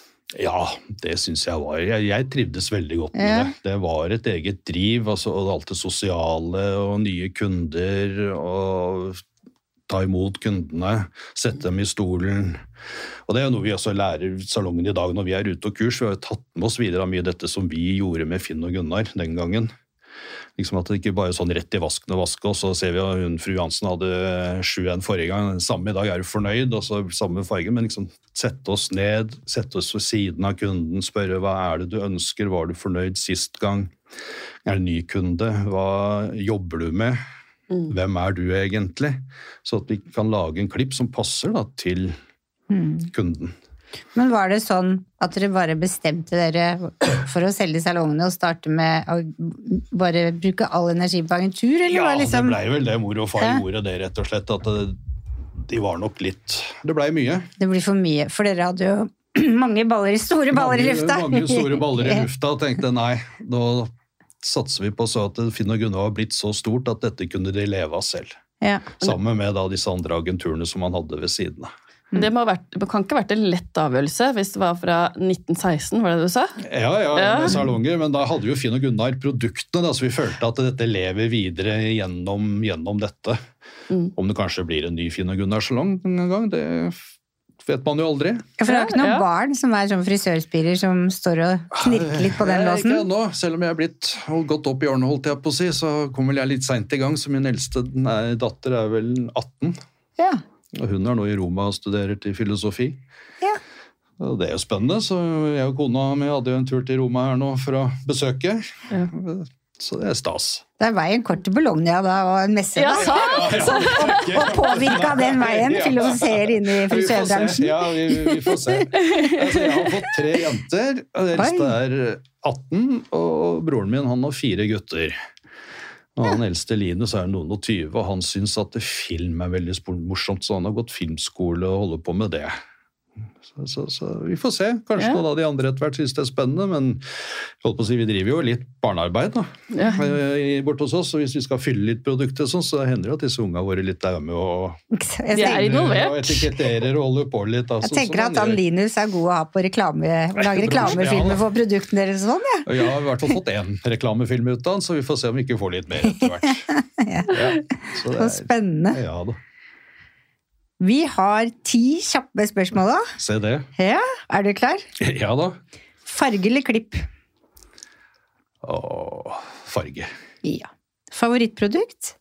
Ja, det synes jeg var. Jeg, jeg trivdes veldig godt med Ja. det. Det var et eget driv, altså, og alt det sosiale, og nye kunder, og ta imot kundene, sette dem i stolen. Og det er noe vi også lærer i salongen i dag når vi er ute og kurs. Vi har tatt med oss videre av mye dette som vi gjorde med Finn og Gunnar den gangen. Liksom at det ikke bare er sånn rett i vasken og vaske, og så ser vi at hun, fru Jansen hadde sju en forrige gang, samme i dag er du fornøyd, og så samme farge, men liksom sette oss ned, sette oss ved siden av kunden, spørre hva er det du ønsker, var du fornøyd sist gang, er det ny kunde, hva jobber du med, mm. hvem er du egentlig, så at vi kan lage en klipp som passer da, til mm. kunden. Men var det sånn at dere bare bestemte dere for å selge salongene og starte med å bare bruke all energi på agentur? Eller ja, var det, liksom... det ble vel det, mor og far ja. gjorde det rett og slett, at det, de var nok litt, det ble mye. Det blir for mye, for dere hadde jo mange baller, store baller mange, i lufta. Mange store baller i lufta, og tenkte nei, da satser vi på så at Finn og Gunnar var blitt så stort at dette kunne de leve av selv. Ja. Sammen med da disse andre agenturene som man hadde ved siden av. Men det, må ha vært, det kan ikke ha vært en lett avgjørelse hvis det var fra nitten seksten, var det du sa? Ja, ja, Ja. med salonger, men da hadde jo Finn og Gunnar produktene, da, så vi følte at dette lever videre gjennom, gjennom dette. Mm. Om det kanskje blir en ny Finn og Gunnar-salong en gang, det vet man jo aldri. Ja, for det er ikke noen Ja. barn som er sånn frisørspirer som står og knirker litt på den Nei, låsen? Ikke ennå, selv om jeg er blitt gått opp i årene, holdt jeg på å si, så kommer jeg litt sent i gang, så min eldste nei, datter er vel atten. Ja. Og hun er nå i Roma og studerer til filosofi. Ja. Og det er jo spennende, så jeg og kona mi hadde jo en tur til Roma her nå for å besøke. Ja. Så det er stas. Det er veien kort til Bologna da, og en messe Ja, da. sant! Og, og påvirka den veien, filosoferer inn i Vi får se. frisørbransjen. Ja, vi, vi får se. Altså, jeg har fått tre jenter, og det eldste er atten, og broren min han har fire gutter. Og han eldste Linus er noen og tyve, og han synes at film er veldig morsomt, så han har gått filmskole og holder på med det. Så, så, så vi får se. Kanskje Ja. noen av de andre etter hvert synes det er spennende, men jeg holdt på å si, vi driver jo litt barnearbeid da, Ja. bort hos oss, og hvis vi skal fylle litt produkter sånn, så hender det at disse unga våre litt er med og, Jeg De er tenker, involvert. og etiketterer og holder på litt. Da, jeg sånn tenker som at han gjør. Linus er god å ha på reklame, å lage reklamefilmer for produktene deres og sånn, ja. Og jeg har i hvert fall fått en reklamefilm ut av han, så vi får se om vi ikke får litt mer etter hvert. Ja. Ja, så det Så spennende. Ja da, Vi har ti kjappe spørsmål da. se det. Ja, er du klar? Ja da. Farge eller klipp? Åh, farge. Ja. Favorittprodukt?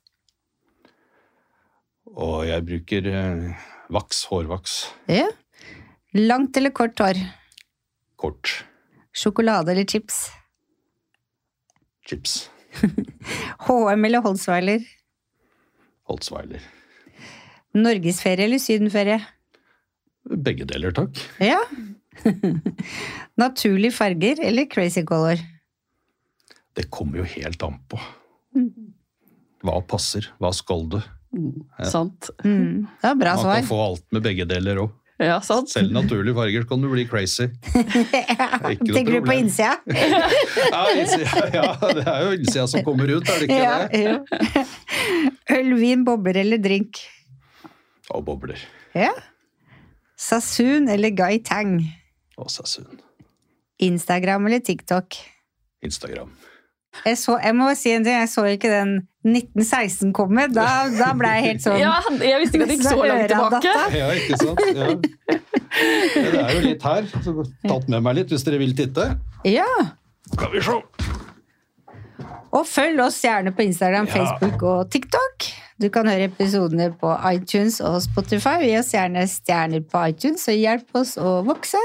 Og jeg bruker eh, vaks, hårvaks, Ja. Langt eller kort hår? kort, Sjokolade eller chips? chips, H og M eller Holzweiler? Holtzweiler. Norgesferie eller sydenferie? Begge deler, takk. Ja. Naturlige farger eller crazy color? Det kommer jo helt an på. Hva passer? Hva skal du? Sant. Mm. Det var bra Man svar. kan få alt med begge deler også. Ja, sant. Selv naturlige farger kan du bli crazy. Ja. Ikke noe Tenker du på problem. innsida? Ja, innsida, ja, det er jo innsida som kommer ut, er det ikke Ja, det? jo. Øl, vin, bobler eller drink? Og bobler. Ja. Sassoon eller Gai Tang? Og Sassoon. Instagram eller TikTok? Instagram. Jeg, så, jeg må si en ting, jeg så ikke den nitten seksten komme. Da, da ble jeg helt sånn... Ja, jeg visste ikke at det gikk så langt tilbake. Ja, ikke sant? Ja. Det er jo litt her, så jeg har tatt med meg litt hvis dere vil titte. Ja. Skal vi se. Og følg oss gjerne på Instagram, Ja. Facebook og TikTok. Du kan høre episodene på iTunes og Spotify. Gi oss gjerne stjerner på iTunes, og hjelp oss å vokse.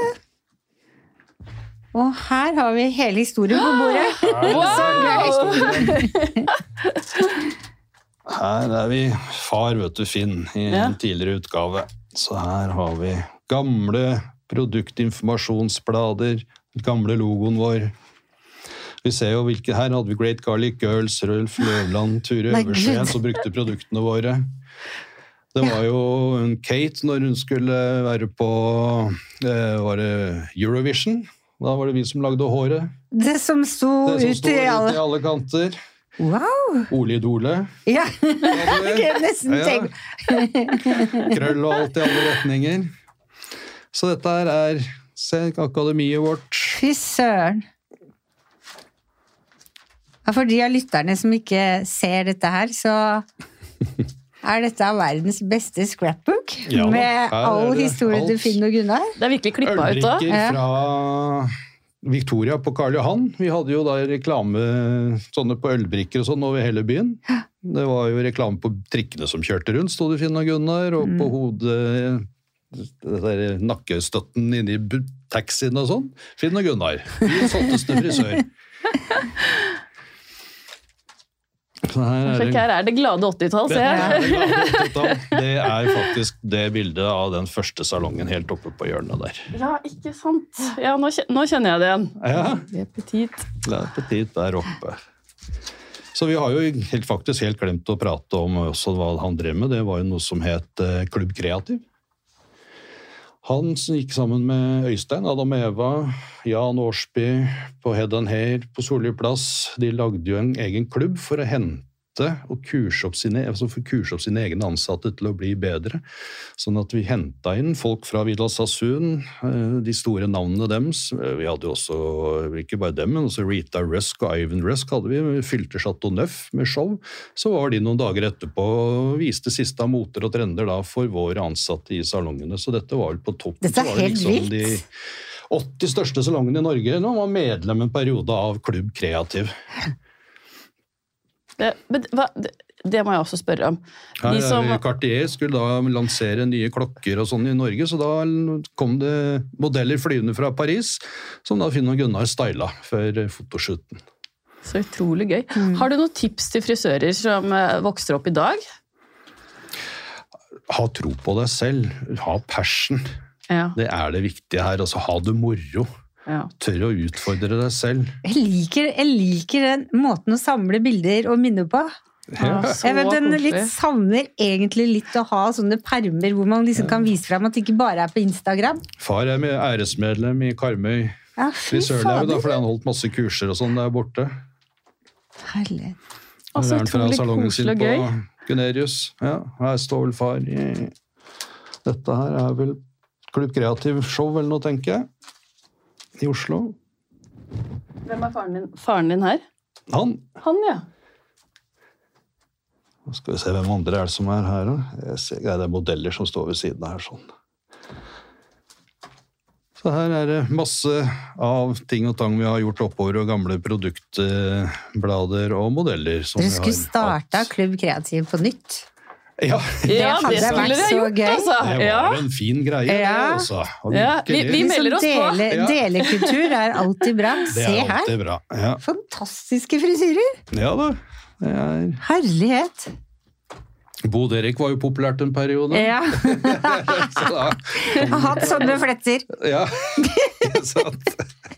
Og her har vi hele historien på bordet. Wow! Her er vi far, vet du, Finn, i en Ja. tidligere utgave. Så her har vi gamle produktinformasjonsblader, gamle logoen vår. Vi ser jo hvilke her hadde vi Great Garlic Girls, Rølf Løvland, Ture Nei, Øverskjeen, Gud. som brukte produktene våre. Det var jo en Kate når hun skulle være på eh, var det Eurovision. Da var det vi som lagde håret. Det som sto Det som ut står i ut i alle... alle kanter. Wow! Ole Idole. Ja, hadde vi. jeg kan nesten Ja. tenke. Krøll og alt i alle retninger. Så dette her er se, akademiet vårt. Fy søren. Ja, for de av lytterne som ikke ser dette her, så er dette verdens beste scrapbook Ja, med her er all det historie alt. til Finn og Gunnar. Det er virkelig klippa ut da. Ølbrikker Ja. fra Victoria på Karl Johan. Vi hadde jo da reklame sånne på ølbrikker og sånn over hele byen. Det var jo reklame på trikkene som kjørte rundt, stod det Finn og Gunnar, og på hodet det der nakkestøtten inne i bu- taxien og sånn. Finn og Gunnar. Byens hotteste frisør. Så her er Sjekk, det her er det glade åttitall, ser Det jeg. er, det er faktisk det bildet av den første salongen helt oppe på hjørnet der. Ja, ikke sant. Ja, nå kjen- nå kjenner jeg det igjen. Ja, Det er petit. det er petit der oppe. Så vi har jo helt, faktisk helt glemt å prate om også hva han drev med. Det var jo noe som het eh, Klubb Kreativ. Han som gikk sammen med Øystein, Adam og Eva, Jan Årsby på Head and Hair på Solli plass. De lagde jo en egen klubb for å hente og kurse opp sine, altså for kurse opp sine egne ansatte til å bli bedre. Sånn at vi hentet inn folk fra Vidal Sassoon, eh, de store navnene dems. Vi hadde jo også, ikke bare dem, men også Rita Rusk og Ivan Rusk hadde vi. Vi fylte Chateau Neuf med show. Så var de noen dager etterpå og viste siste av moter og trender da for våre ansatte i salongene. Så dette var vel på toppen. Dette er Så var det helt liksom vilt. De åtti største salongene i Norge. Nå var medlem en periode av Klubb Kreativ. Det, men hva, det, det må jeg også spørre om. Her De som, er Cartier skulle da lansere nye klokker og sånn i Norge, så da kom det modeller flyvende fra Paris, som da Finn og Gunnar styla før fotoshooten. så utrolig gøy. Har du noen tips til frisører som eh, vokser opp i dag? Ha tro på deg selv, ha passion. Ja, Det er det viktige her, altså ha det moro. ja. Tør å utfordre deg selv. Jeg liker, jeg liker den måten å samle bilder og minner på. Ja, så Jeg vet, den litt koselig. savner egentlig litt å ha sånne permer hvor man liksom kan vise frem at det ikke bare er på Instagram. Far er med æresmedlem i Karmøy Ja, fy frisørlag, da, fader. fordi han holdt masse kurser og sånn der borte. Herlig. Og så Her er han fra utrolig salongen sin koselig og på gøy. Gunerius. Ja, her står vel far i... Dette her er vel Klubb Kreativ show eller noe, tenker jeg. I Oslo. Hvem er faren din, faren din her? Han. Han, ja. Nå skal vi se hvem andre er det som er her. Da. Jeg ser, ja, det er modeller som står ved siden her sånn. Så her er det masse av ting og tang vi har gjort oppover, og gamle produktblader og modeller som Dere vi har skulle starta hatt. Klubb Kreativ på nytt. Ja, Ja, hadde det skulle vært dere så gjort, gøy. altså. det Ja. var en fin greie, det, Ja. altså. Og Ja, vi- virkelig. vi melder oss på. Dele, Ja. Delekultur er alltid bra. Det Se er her. alltid bra. Ja, Fantastiske frisyrer. ja da. Det er... Herlighet. Bo Derek var jo populært en periode. Ja. Så da, Jeg har hatt sånne fletter. ja, ikke sant.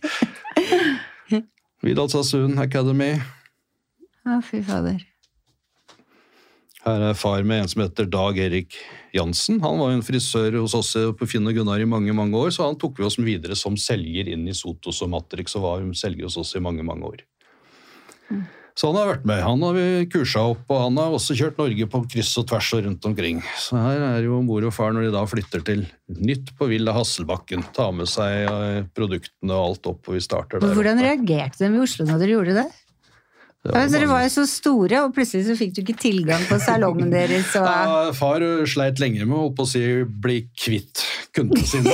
Vidal Sassoon Academy. Å, fy fader. Her er far med en som heter Dag Erik Jansen. Han var jo en frisør hos oss på Finn og Gunnar i mange, mange år, så han tok vi oss videre som selger inn i Sotos og Matrix, og var selger hos oss i mange, mange år. Så han har vært med. Han har vi kurset opp, og han har også kjørt Norge på kryss og tvers og rundt omkring. Så her er jo mor og far når de da flytter til nytt på Villa Hasselbakken. Ta med seg eh, produktene og alt opp, og vi starter der Hvordan oppe. reagerte de i Oslo når dere gjorde det? Det Ja, var dere mange- var jo så store, og plutselig så fikk du ikke tilgang på salongen deres. Og... Ja, far sleit lenge med å holde på å si bli kvitt kundene sine.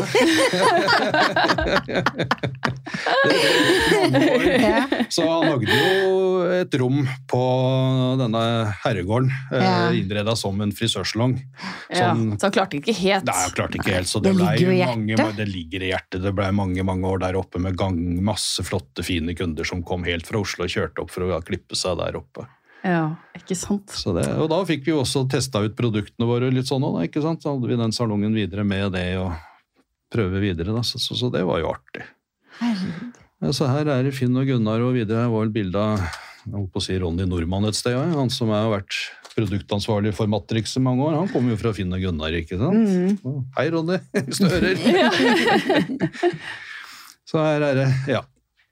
Så han lagde jo et rom på denne herregården, Ja. innredet som en frisørsalong. Ja, Sånn, så han klarte ikke helt. nei, han klarte ikke helt, så det, Det ble ligger jo i mange, hjertet. det ligger i hjertet. Det ble mange, mange år der oppe med gang, masse flotte, fine kunder som kom helt fra Oslo og kjørte opp for å klippe seg der oppe. Ja, ikke sant. Så det, og da fikk vi jo også testet ut produktene våre litt sånn, da, ikke sant? Så hadde vi den salongen videre med det og prøve videre, da. Så, så, så det var jo artig. Ja, så her er det Finn og Gunnar og videre. Her var vel bildet av, jeg holdt på å si Ronny Normann et sted, ja. Han som har vært produktansvarlig for Matrix i mange år. Han kom jo fra Finn og Gunnar, ikke sant? Mm. Hei, Ronny, hvis du hører. Så her er det, ja.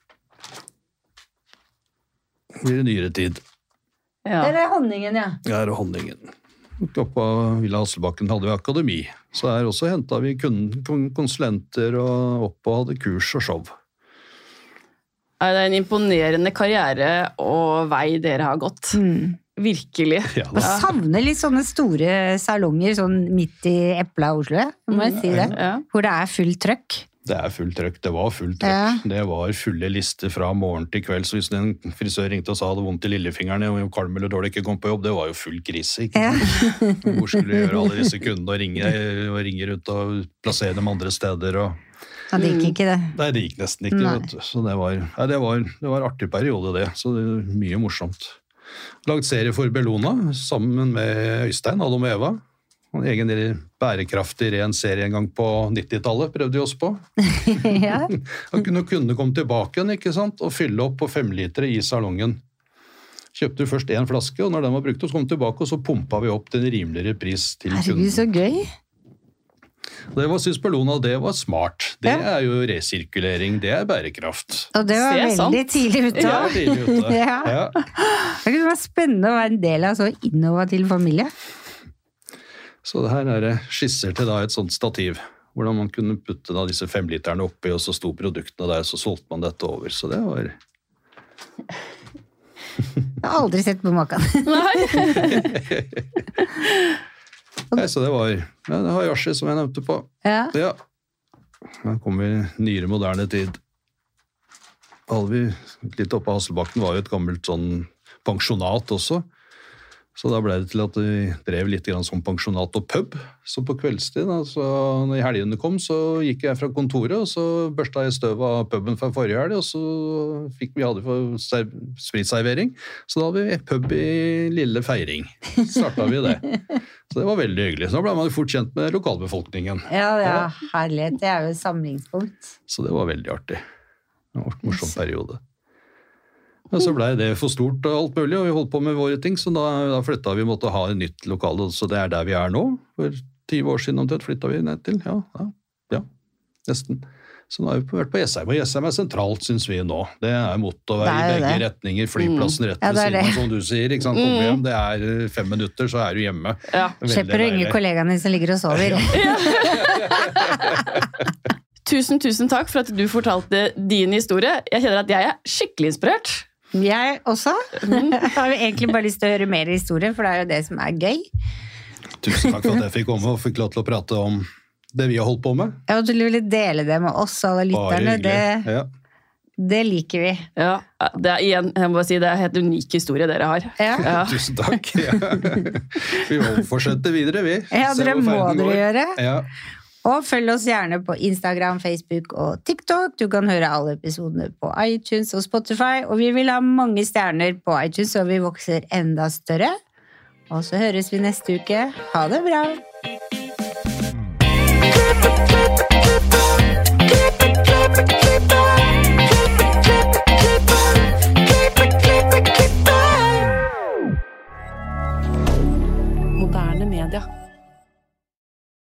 Det blir nyere tid. Ja. Der er honningen, ja. Her er honningen. Oppe på Villa Hasselbakken hadde vi akademi. Så her også hentet vi kunden, konsulenter og opp og hadde kurs og show. Det er en imponerende karriere og vei dere har gått. Mm. Virkelig. Ja, Jeg savner litt sånne store salonger sånn midt i epla Oslo, må jeg si det. Ja. Hvor det er full trøkk. Det er fullt trøkk, det var fullt trøkk. Ja. Det var fulle lister fra morgen til kveld, så hvis en frisør ringte og sa hadde vondt i lillefingerne og kalm eller dårlig ikke kom på jobb, det var jo full krise, ikke Ja. sant? Hvor skulle du gjøre alle disse kundene og ringe, og ringe rundt og plassere dem andre steder, og Ja, det gikk ikke det. nei, det gikk nesten ikke, Nei. vet du. Så det var, nei, det var, det var en artig periode det, så det var mye morsomt. Lagd serie for Bellona, sammen med Øystein, Adam og Eva. En egen bærekraftig ren serie en gang på nittitallet prøvde vi oss på. Ja. Da kunne kundene komme tilbake igjen, ikke sant, og fylle opp på femlitere i salongen. Kjøpte først en flaske, og når den var brukt, så kom den tilbake, og så pumpa vi opp til en rimeligere pris til Herregud, så kunden. gøy. Det var, synes Bellona, det var smart. Det Ja. er jo resirkulering, det er bærekraft. Og det var Se, sant. veldig tidlig ute. Ja, tidlig ute. Ja. Ja. Det kunne være spennende å være en del av så innovativ familie. Så det her er det skisser til da et sånt stativ, hvordan man kunne putte da disse femliterne oppi, og så sto produktene der, så solgte man dette over. Så det var... Jeg har aldri sett på maken. Nei, så det var, ja, det var Yashi som jeg nevnte på. Ja. Ja, da kom vi i nyere moderne tid. Hadde vi litt oppe av Hasselbakken, var jo et gammelt sånn pensjonat også. Så da ble det til at vi drev litt grann som pensjonat og pub. Så på kveldstid, altså, når helgene kom, så gikk jeg fra kontoret, og så børsta jeg støv av puben fra forrige helg, og så fikk vi hadde for serv- spritservering. Så da hadde vi pub i Lille Feiring. Startet vi det. Så det var veldig hyggelig. Så da ble man jo fort kjent med lokalbefolkningen. Ja, ja, herlighet. Det er jo et samlingspunkt. Så det var veldig artig. Det var en morsom periode. Men så ble det for stort og alt mulig, og vi holdt på med våre ting, så da, da flyttet vi, måtte ha et nytt lokale, så det er der vi er nå. For tyve år siden omtrent flyttet vi ned til, ja, ja, ja, nesten. Så nå har vi vært på Jessheim, og Jessheim er sentralt, synes vi nå. Det er motorvei Det er i jo begge det. retninger, flyplassen rett Ja, ved det er siden av, det. som du sier, ikke sant, kom hjem, det er fem minutter, så er du hjemme. Ja. Veldig Slipper å ringe deilig. kollegaene som ligger og sover. Tusen, tusen takk for at du fortalte din historie. Jeg kjenner at jeg er skikkelig inspirert. Jeg også. Jeg har jo egentlig bare lyst til å høre mer historie, for det er jo det som er gøy. Tusen takk for at jeg fikk komme og fikk lov til å prate om det vi har holdt på med. Jeg vil ville dele det med oss, alle Bare lytterne. Det, hyggelig. Ja. det liker vi. Ja, det er igjen, jeg må bare si, det er en helt unik historie dere har. Ja. Ja. Tusen takk. Ja. Vi må fortsette videre, vi. Ja, Se dere hvor må ferden dere går. gjøre. Ja. Og følg oss gjerne på Instagram, Facebook og TikTok. Du kan høre alle episodene på iTunes og Spotify. Og vi vil ha mange stjerner på iTunes, så vi vokser enda større. Og så høres vi neste uke. Ha det bra!